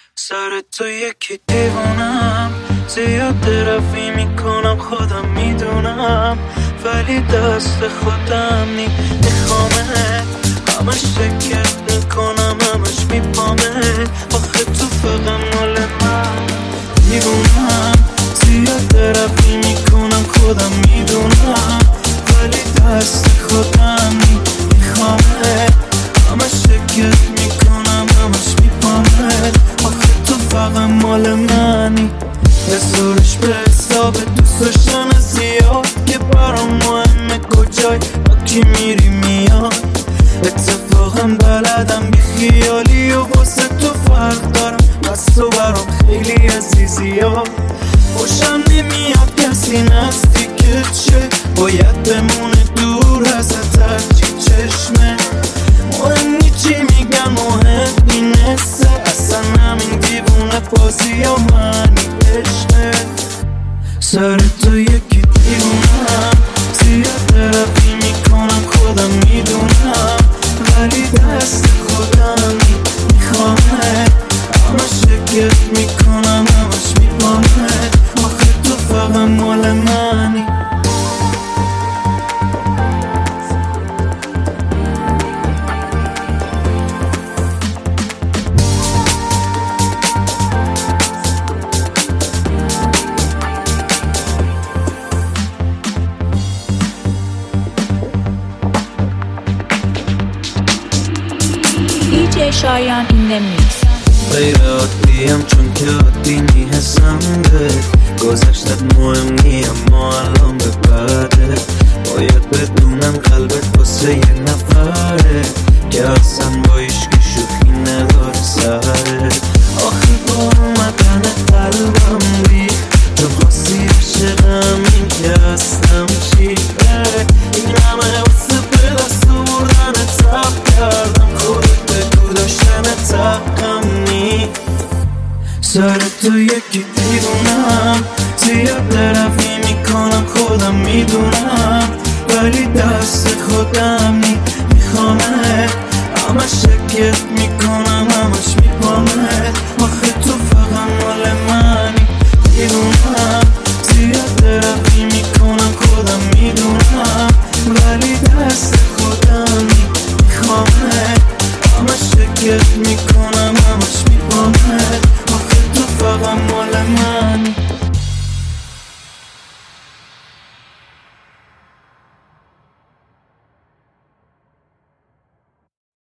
سر تو یکی دیوانم، زیاد طرفی میکنم خودم میدونم، ولی دست خودم میخوامه، همش شکت میکنم همش میپامه، آخه تو فقط مال من دیوونم، زیاد طرفی میکنم خودم میدونم، ولی دست خودم میخوامه، همش شکت میکنم همش میپامه، آخه تو فقط مال منی. حسابش به حساب دوست داشتن زیاد که برام مهمه کجای با کی میری میاد، اتفاقا بلدم بی خیالی و واسه تو فرق دارم، بس تو برام خیلی عزیزی ها، خوشم نمیاد کسی نزدیکت شه، باید بمونه دور ازت هرچی چشمه، مهم نی چی میگن مهم اینسته، اصلا همین دیوونه بازی ها منی عشقه. سر تو یکی دیوونم، زیاد طرفی میکنم خودم میدونم، ولی دست خودم میخوامه، همش شکت میکنم همش میپامه، آخه تو فقط مال منی. DJ شایان این دمیکس. غیر عادیم چون که عادی میحسم بهت، گذشتت مهم نی اما الان به بعده، باید بدونم قلبت واسه یه نفره که اصلا با عشق شوخی نداره سره، آخه با اومدن قلبم ریخت چون خواستی عشقم این که هستم چیه، این همه واسه به دست بردن تب کردم، خودت بگو داشتن تقم نی. سر تو یکی دیوونم، زیاد طرفی میکنم خودم میدونم، ولی دست خودم میخوامه، همش شکت میکنم همش میپامه،